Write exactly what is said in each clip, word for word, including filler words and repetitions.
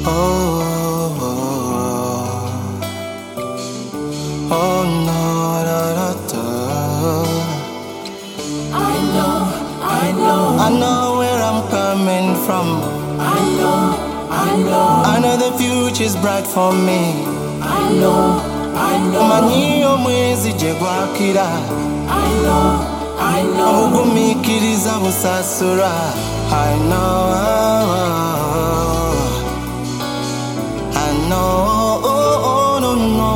Oh, oh, oh no, da, da, da. I know, I know, I know where I'm coming from. I know, I know, I know the future's bright for me. I know, I know, Omanyi omwezi gye gwakira, I know, I know, obugumiikiriza busasula. I know, I know, oh, oh, no, no.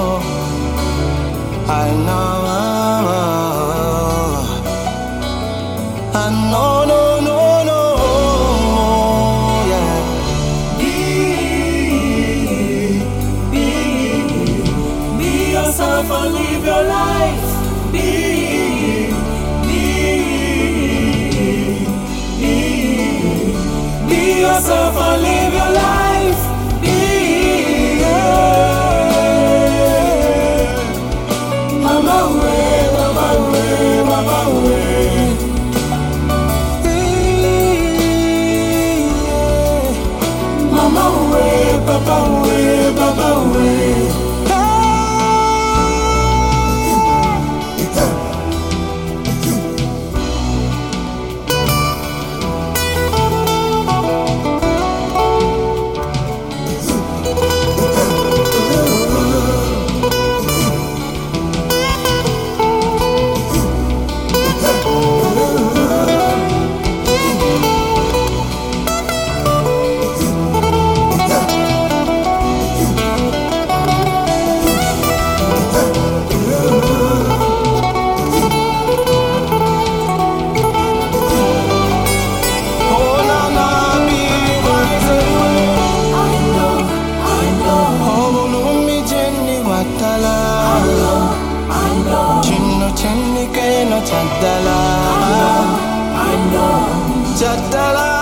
I know, I know, no, no, no, yeah. be, be, be yourself and live your life. Be, be, be, be yourself and live your life. Be, yeah. Mama way, mama way, mama way. Mama way, papa way, papa way. Chatala, I know, I know. Chatala.